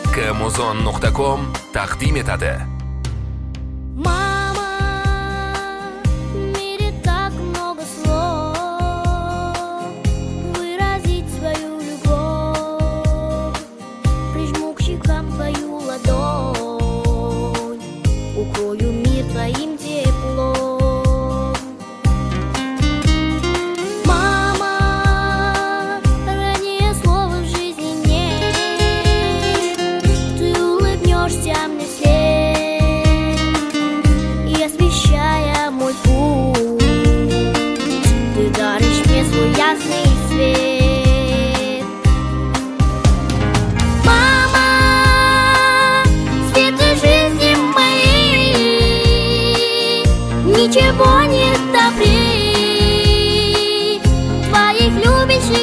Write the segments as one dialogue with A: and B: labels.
A: kmuzon.com taqdim etadi.
B: Укрою мир твоим теплом. Мама, ранее слова в жизни нет. Ты улыбнешься мне вслед, и освещая мой путь, ты даришь мне свой ясный свет. Ничего не добрей твоих любящих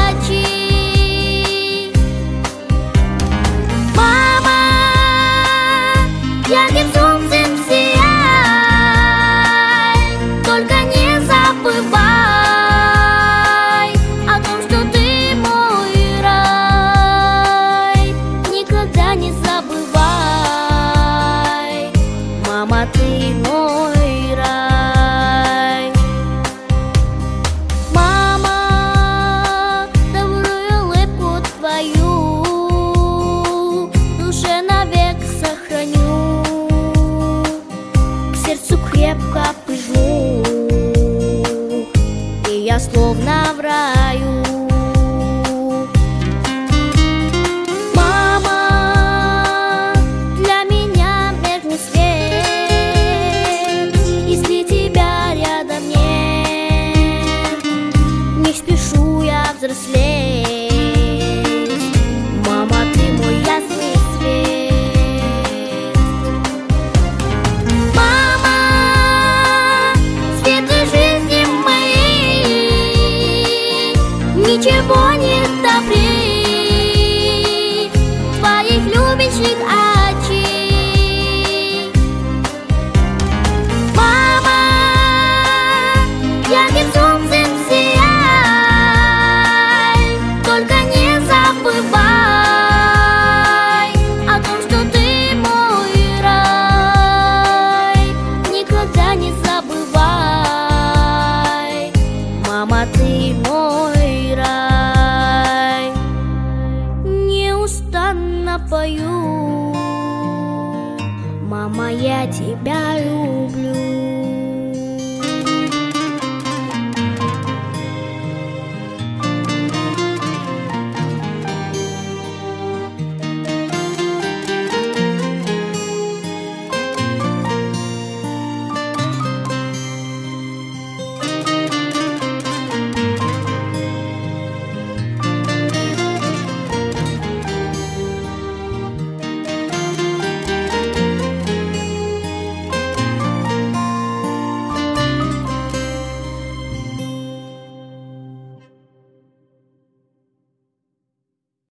B: очей. Мама, ярким солнцем сияй, только не забывай о том, что ты мой рай. Никогда не забывай, мама, ты мой. Крепко прижму, и я словно в раю. Мама, для меня меркнет свет, если тебя рядом нет. Не спешу я взрослеть, мама, ты мой ясный свет. Ничего не добрей твоих любящих очей. Мама, ярким солнцем сияй, только не забывай о том, что ты мой рай. Никогда не забывай, мама, ты мой. Неустанно пою, мама, я тебя люблю.